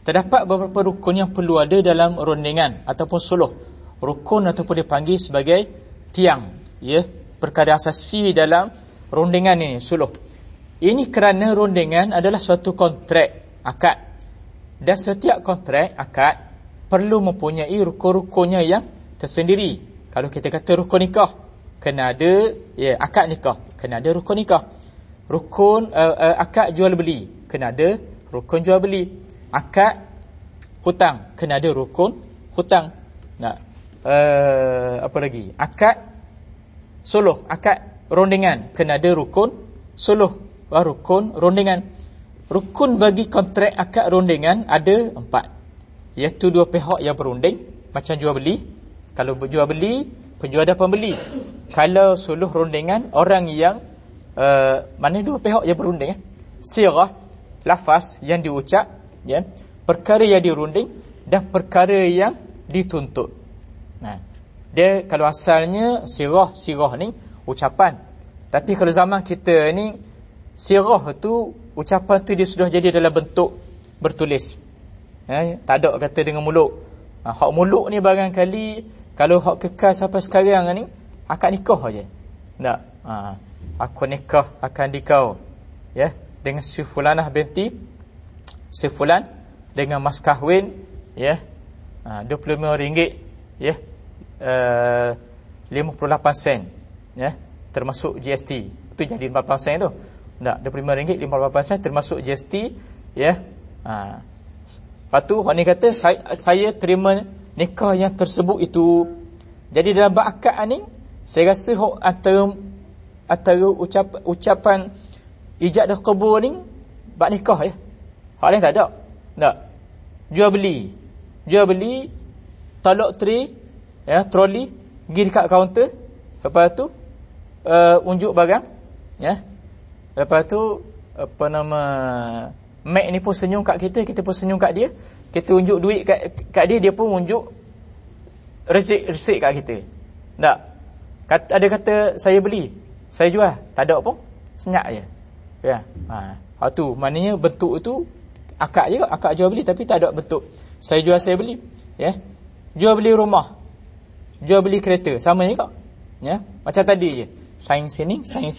Terdapat beberapa rukun yang perlu ada dalam rondingan ataupun suluh. Rukun ataupun dipanggil sebagai tiang, ya, perkara asasi dalam rondingan ini, suluh. Ini kerana rondingan adalah suatu kontrak akad. Dan setiap kontrak akad perlu mempunyai rukun-rukunnya yang tersendiri. Kalau kita kata rukun nikah, kena ada, ya, akad nikah, kena ada rukun nikah. Rukun akad jual beli, kena ada rukun jual beli. Akad hutang, kena ada rukun hutang. Nah, apa lagi? Akad suluh, akad rondingan, kena ada rukun suluh, rukun rondingan. Rukun bagi kontrak akad rondingan ada 4, iaitu dua pihak yang berunding, macam jual beli. Kalau jual beli, penjual dan pembeli. Kalau suluh rondingan, orang yang mana dua pihak yang berunding, sirah, lafaz yang diucap, ya, perkara yang dirunding dan perkara yang dituntut. Nah, dia kalau asalnya sirah ni ucapan. Tapi kalau zaman kita ni, sirah tu, ucapan tu dia sudah jadi dalam bentuk bertulis. Tak ada kata dengan mulut. Hak mulut ni barangkali kalau hak kekal sampai sekarang ni, akad nikah aja. Tak. Aku nikah akan dikau, ya, dengan si fulanah binti si fulan dengan mas kahwin, ya, RM25, ya, 58 sen, ya, termasuk GST. Itu jadi 58 sen tu. Tak, RM25 58 sen termasuk GST, ya. Lepas tu orang ni kata saya terima nikah yang tersebut itu. Jadi dalam bab akad ni, saya rasa antara ucapan ijab dan qabul ni bab nikah, ya. Hak lain tak ada. Tak. Jual beli talak tray, ya, troli, pergi dekat kaunter, lepas tu unjuk barang, ya. Lepas tu apa nama, Mac ni pun senyum kat kita, kita pun senyum kat dia. Kita unjuk duit kat dia, dia pun unjuk resit kat kita. Tak. Ada kata saya beli, saya jual, tak ada pun, senyap je. Ya. Tu maknanya bentuk itu akad je, akad jual beli, tapi tak ada bentuk saya jual saya beli, ya. Jual beli rumah, jual beli kereta, sama je kak, ya. Macam tadi je, sign sini.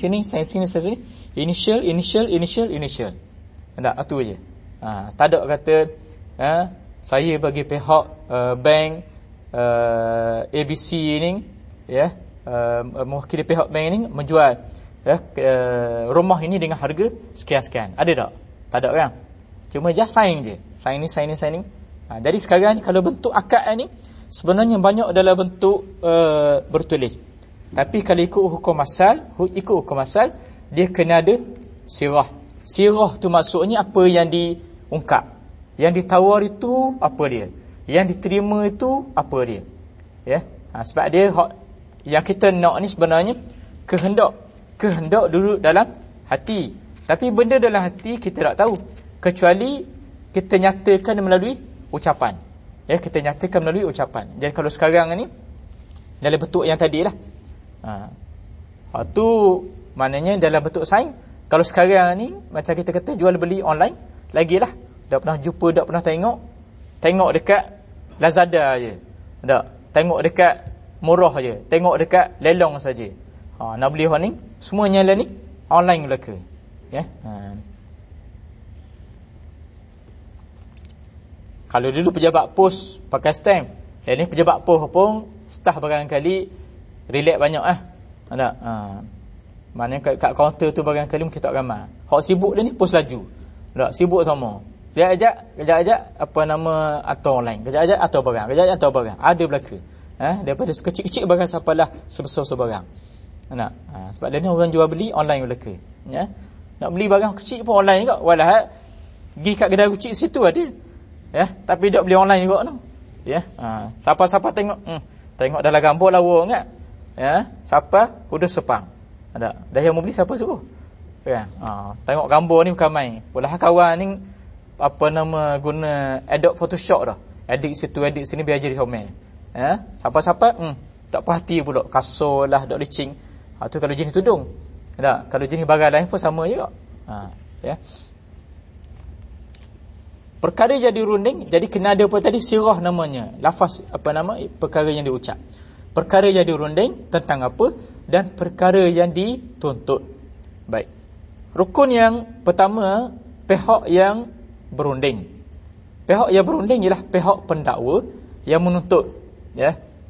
Initial. Tak, tu je. Tak ada kata saya bagi pihak bank ABC ni, ya, mewakili pihak bank ni menjual, ya, rumah ini dengan harga sekian-sekian. Ada tak? Tak ada kan? Cuma just sign je. Signing. Jadi sekarang ni kalau bentuk akad ni sebenarnya banyak dalam bentuk bertulis. Tapi kalau ikut hukum asal, dia kena ada sirah. Sirah tu maksudnya apa yang diungkap. Yang ditawar itu apa dia? Yang diterima itu apa dia? Ya. Sebab dia yang kita nak ni sebenarnya kehendak dulu dalam hati. Tapi benda dalam hati kita tak tahu, kecuali kita nyatakan melalui ucapan. Ya, kita nyatakan melalui ucapan. Jadi kalau sekarang ni dalam bentuk yang tadilah. Tu maknanya dalam bentuk sign. Kalau sekarang ni macam kita kata jual beli online, lagilah dah pernah jumpa, dah pernah tengok dekat Lazada je. Tak, tengok dekat murah je, tengok dekat lelong saja. Nak beli orang ni semuanya lah ni online belaka, ya. Kalau dulu pejabat pos pakai stamp, ni pejabat pos pun staff barangkali relax banyak tak. Maknanya kat kaunter tu barangkali mungkin tak ramai. Hak sibuk dia ni pos laju. Tak, sibuk sama. Kejap-kejap apa nama atau online. Kejap-kejap atau barang. Ada belaka. Daripada sekecil-kecil barang sampailah sebesar sebarang. Nak. Sebab dia ni orang jual beli online belaka. Ya. Nak beli barang kecil pun online juga. Walah pergi kat kedai kecil situ ada. Ya, tapi dia beli online juga tu. Ya. Siapa-siapa tengok dalam gambar lawa enggak? Ya, siapa udah sepang. Ada. Dah yang mau beli siapa suruh? Ya. Tengok gambar ni bukan main. Walah kawan ni apa nama guna Adobe Photoshop dah. Edit situ, edit sini biar jadi comel. Ya, siapa-siapa tak perhati pula kasar lah, tak lecing. Tu kalau jenis tudung. Tak, kalau jenis barang lain pun sama juga. Ya. Perkara jadi runding, jadi kena ada apa tadi? Sirah namanya. Lafaz perkara yang diucap. Perkara jadi runding tentang apa dan perkara yang dituntut. Baik. Rukun yang pertama, pihak yang berunding. Pihak yang berunding ialah pihak pendakwa yang menuntut, ya.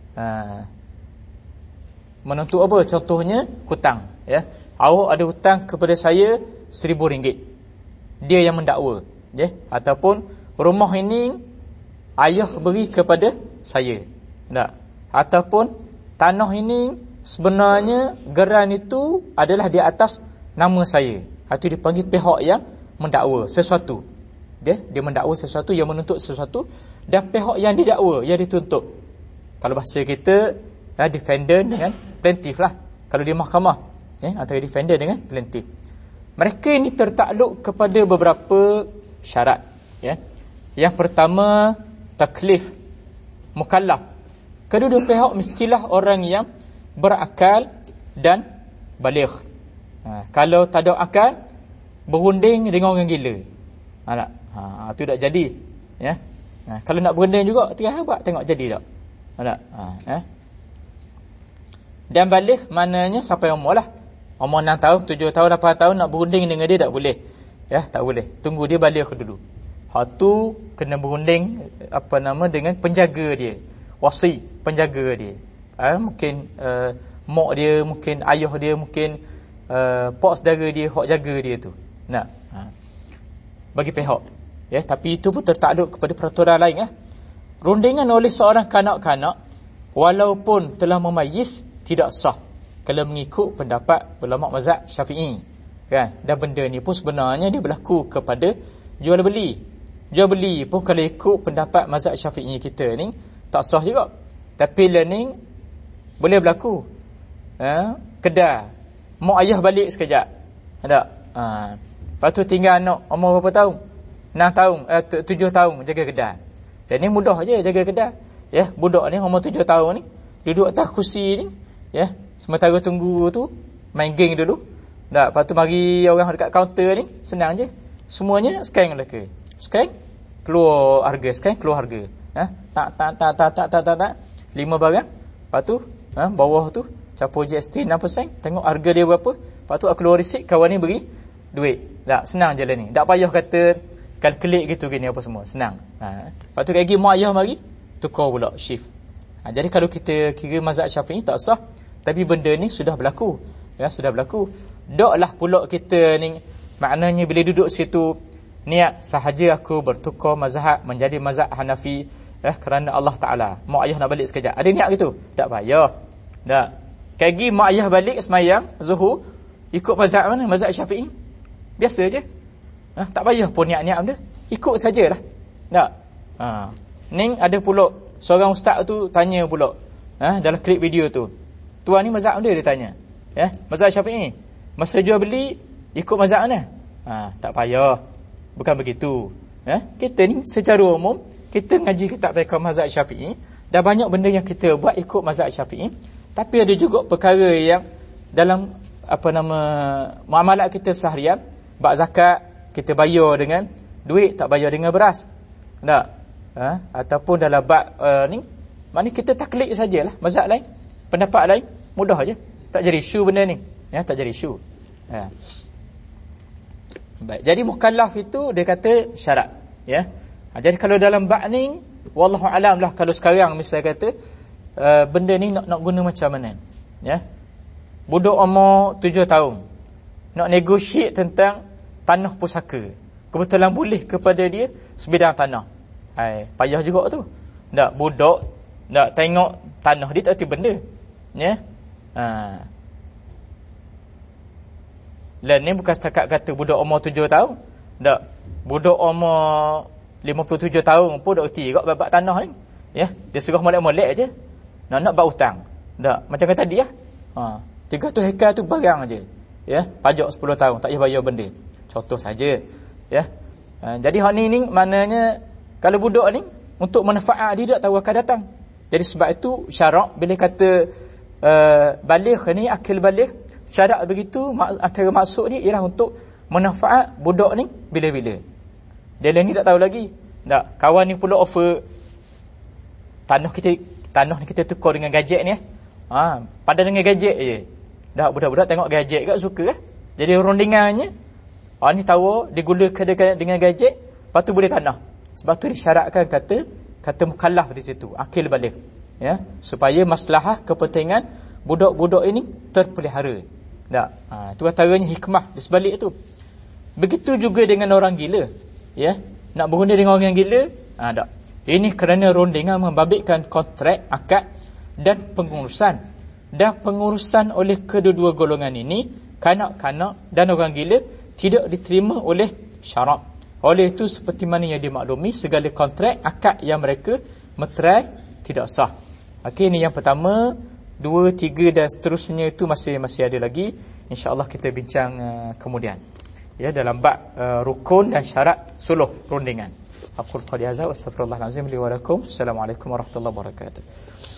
Menuntut apa? Contohnya hutang, ya. Awak ada hutang kepada saya RM1,000. Dia yang mendakwa, ya. Ataupun rumah ini ayah beri kepada saya. Tak? Ataupun tanah ini sebenarnya geran itu adalah di atas nama saya. Itu dipanggil pihak yang mendakwa sesuatu. Dia mendakwa sesuatu, yang menuntut sesuatu, dan pihak yang didakwa, yang dituntut. Kalau bahasa kita, defendant dengan plaintiff lah. Kalau di mahkamah, antara defendant dengan plaintiff. Mereka ini tertakluk kepada beberapa syarat, ya. Yang pertama, taklif, mukallaf. Kedua-dua pihak mestilah orang yang berakal dan baligh. Kalau tak ada akal, berunding dengan orang gila. Itu tak jadi, ya. Kalau nak berunding juga, tengok jadi tak. Dan balik maknanya sampai umur lah. Umur 6 tahun, 7 tahun, 8 tahun nak berunding dengan dia tak boleh. Ya, tak boleh. Tunggu dia balik dulu. Hak tu kena berunding dengan penjaga dia. Wasi, penjaga dia. Mungkin mak dia, mungkin ayah dia, mungkin pak saudara dia hak jaga dia tu. Bagi pihak. Ya, tapi itu pun tertakluk kepada peraturan lain, ya. Rundingan oleh seorang kanak-kanak walaupun telah memayis tidak sah kalau mengikut pendapat ulama mazhab Syafi'i, kan. Dan benda ni pun sebenarnya dia berlaku kepada jual beli. Jual beli pun kalau ikut pendapat mazhab Syafi'i kita ni tak sah juga. Tapi learning boleh berlaku. Kedai mak ayah balik sekejap. Ada. Lepas tu tinggal anak umur berapa tahun? 6 tahun, 7 tahun jaga kedai. Dan ni mudah je jaga kedai. Ya, budak ni umur 7 tahun ni duduk atas kursi ni, ya. Sementara tunggu tu main game dulu. Tak, lepas tu mari orang dekat kaunter ni, senang je. Semuanya scan mereka. Scan, keluar harga, scan keluar harga. Tak. 5 barang. Lepas tu, bawah tu capur GST 6%, tengok harga dia berapa. Lepas tu aku keluar resit, kawan ni beri duit. Tak, senang je lah ni. Tak payah kata kalkulat gitu gini apa semua, senang. Lepas tu lagi mak ayah mari tukar pula shift. Jadi kalau kita kira mazhab Syafi'i tak sah, tapi benda ni sudah berlaku. Ya, sudah berlaku. Doklah pula kita ni maknanya bila duduk situ niat sahaja aku bertukar mazhab menjadi mazhab Hanafi, kerana Allah Taala. Mak ayah nak balik sekejap. Ada niat gitu? Tak payah. Tak. Kagi mak ayah balik semayang Zuhur ikut mazhab mana? Mazhab Syafi'i. Biasa je. Tak payah pun niat-niat benda. Ikut sajalah. Tak. Ni ada pula seorang ustaz tu tanya pula, dalam klip video tu. Tuan ni mazhab dia tanya. Ya, mazhab Syafi'i. Masa jual beli ikut mazhab mana? Tak payah. Bukan begitu. Kita ni secara umum kita ngaji kitab mereka mazhab Syafi'i, dah banyak benda yang kita buat ikut mazhab Syafi'i, tapi ada juga perkara yang dalam muamalat kita seharian, bab zakat kita bayar dengan duit, tak bayar dengan beras. Tak? Ataupun dalam bab ni, maknanya kita taklid sajalah mazhab lain, pendapat lain, mudah aja. Tak jadi isu benda ni. Ya, tak jadi isu. Baik. Jadi mukallaf itu dia kata syarat, ya. Jadi kalau dalam bab ni wallahu alam lah, kalau sekarang misalnya kata benda ni nak guna macam mana, ya. Budak umur 7 tahun nak negotiate tentang tanah pusaka, kebetulan boleh kepada dia sebidang tanah. Payah juga tu. Tak, budak tak tengok tanah dia tak erti benda, ya. Lah ni bukan setakat kata budak umur 7 tahun. Tak, budak umur 57 tahun pun dah erti juga bab tanah ni, ya. Dia suruh molek-molek aje nak bab hutang. Tak, macam kata dia 300 hektar tu barang aje, ya. Pajak 10 tahun tak payah bayar benda. Contoh saja, ya. Jadi hak ni maknanya kalau budak ni untuk manfaat dia tak tahu akan datang. Jadi sebab itu syarak bila kata baligh ni, akil baligh, syarak begitu antara maksud dia ialah untuk manfaat budak ni bila-bila. Dia ni tak tahu lagi. Tak, kawan ni pula offer tanah ni kita tukar dengan gadget ni. Pada dengan gadget je. Dah budak-budak tengok gadget kat suka kan. Jadi rondingannya ni tahu digulakan dengan gadget, lepas tu boleh tanah. Sebab tu disyaratkan kata mukallaf di situ, akil balik. Ya, supaya maslahah kepentingan budak-budak ini terpelihara. Tak, tu antaranya hikmah di sebalik tu. Begitu juga dengan orang gila. Ya, nak berunding dengan orang gila, tak. Ini kerana rondingan membabitkan kontrak, akad dan pengurusan. Dan pengurusan oleh kedua-dua golongan ini, kanak-kanak dan orang gila, tidak diterima oleh syarak. Oleh itu seperti mana yang dimaklumi, segala kontrak, akad yang mereka meterai tidak sah. Okey, ini yang pertama. 2, 3 dan seterusnya itu masih ada lagi. InsyaAllah kita bincang kemudian. Ya, dalam bab rukun dan syarat suluh rundingan. Aqul qali hadza wa astaghfirullahalazim li wa lakum. Assalamualaikum warahmatullahi wabarakatuh.